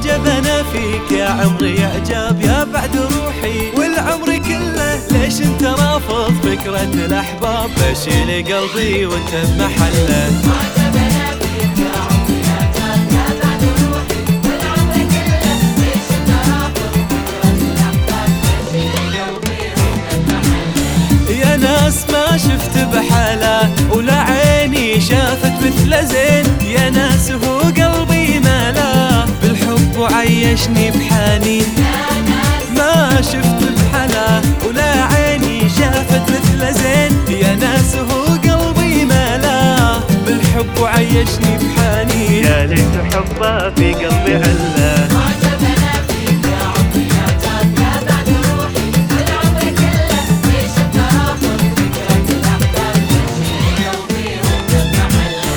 عجبنا فيك يا عمري إعجاب يا بعد روحي والعمر كله، ليش انت رافض فكرة الأحباب؟ بشيل قلبي وانت بمحله. عجبنا فيك يا عمري إعجاب يا بعد روحي والعمر كله، ليش انت رافض فكرة الأحباب؟ بشيل قلبي وانت بمحله. يا ناس ما شفت بحاله ولا عيني شافت مثل زين، يا ناس هو قلبي ماله بالحب وعيشني بحنين. ما شفت بحاله ولا عيني شافت مثل زين، يا ناس هو قلبي ماله بالحب وعيشني بحنين. يا ليت حبه في قلبي عله. عجبنا فيك يا عمري إعجاب يا بعد روحي والعمر كله، ليش انت رافض فكرة الأحباب؟ بشيل قلبي وانت بمحله.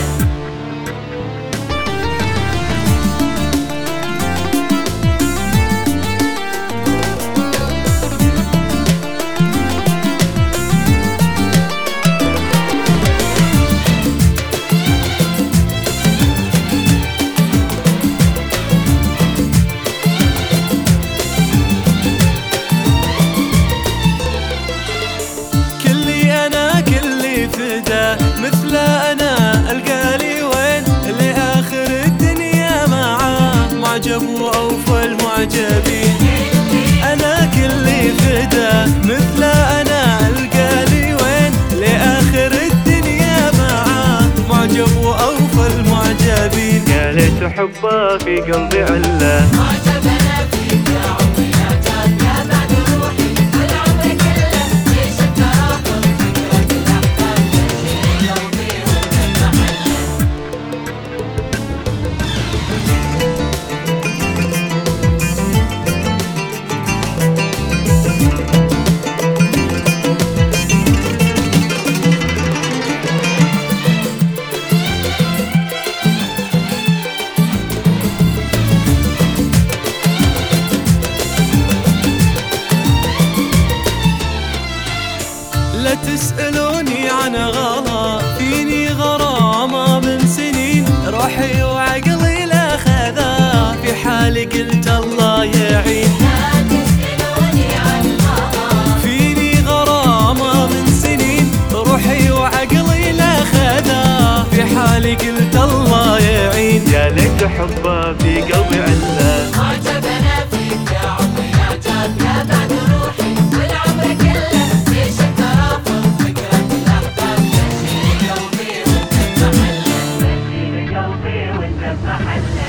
مثل أنا ألقالي وين لآخر الدنيا معاه معجب وأوفى المعجبين. أنا كلي فدا مثل أنا ألقالي وين لآخر الدنيا معاه معجب وأوفى المعجبين. يا ليت حبه في قلبي عله. عجبنا فيك يا عمري إعجاب يا بعد روحي والعمر كله، ليش انت رافض فكرة الأحباب؟ بشيل قلبي وانت بمحله. لا تسألوني عن غلا فيني غرامة من سنين، روحي وعقلي لا خذا في حالي قلت الله يعين. لا تسألوني عن غلا فيني غرامة من سنين، روحي وعقلي لا خذا في حالي قلت الله يعين. يا ليت حبه في قلبي عله. عجبنا فيك يا عمري إعجاب يا بعد روحي والعمر كله، ليش انت رافض فكرة الأحباب؟ بشيل قلبي وانت بمحله. بشيل قلبي وانت بمحله.